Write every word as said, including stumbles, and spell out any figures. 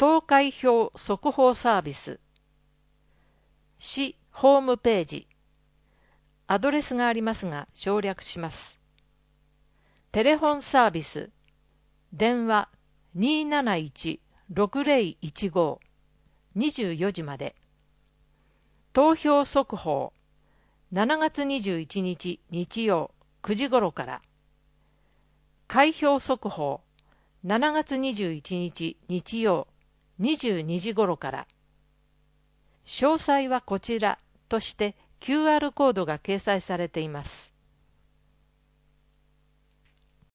投開票速報サービス、市ホームページ、アドレスがありますが省略します。テレフォンサービス、電話 にーなないち ろくぜろいちご にじゅうよじまで。投票速報、しちがつにじゅういちにち日曜くじ頃から。開票速報、しちがつにじゅういちにち日曜にじゅうにじ頃から。詳細はこちらとして キューアール コードが掲載されています。